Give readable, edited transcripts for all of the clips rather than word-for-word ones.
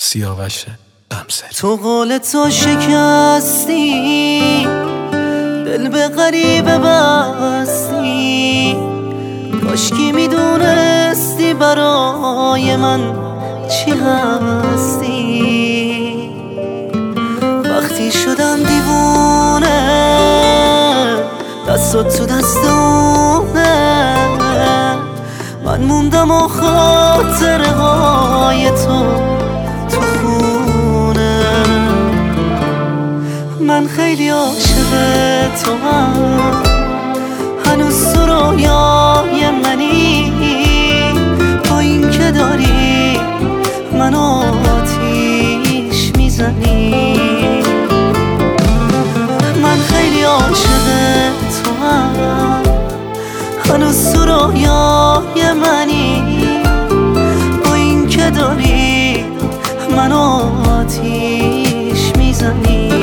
سیاوش غمزه. تو قول تو شکستی، دل به غریبه بستی. کاشکی میدونستی برای من چی هستی. وقتی شدم دیوونه، دستات تو دستونه، من موندم و خاطره های تو خونه. من خیلی عاشق تو هم، هنوز تو رویای منی. با این که داری من آتیش میزنی. من خیلی عاشق تو هم، هنوز تو رویای منی. با این که داری من آتیش میزنی.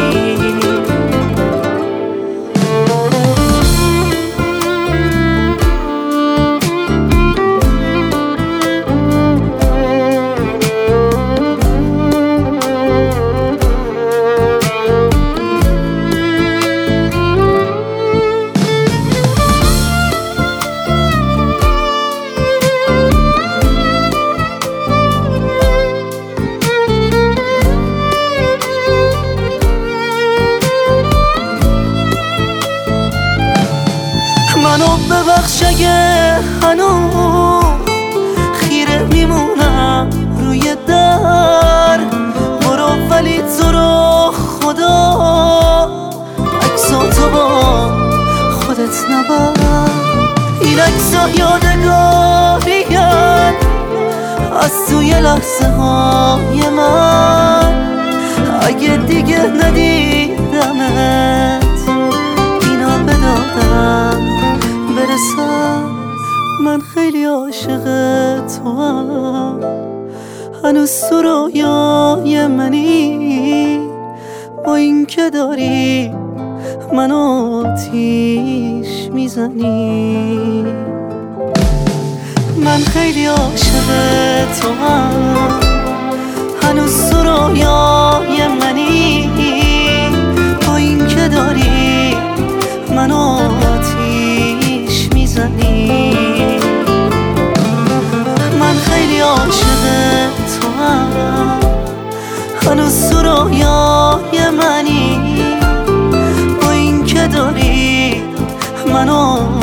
منو ببخش اگه هنوز خیره میمونم روی در. برو ولی تو رو خدا عکساتو با خودت نبر. این عکسا یادگاری‌ان از توی لحظه های من. اگه دیگه ندیدمت اینا بدادم برسم. من خیلی عاشق تو هم، هنوز تو رویای منی. با این که داری من آتیش میزنی. من خیلی عاشق تو هم، هنوز تو رویای منی. با این که داری من آتیش میزنی. من خیلی عاشق تو هم، هنوز تو رویای منی. با این که داری من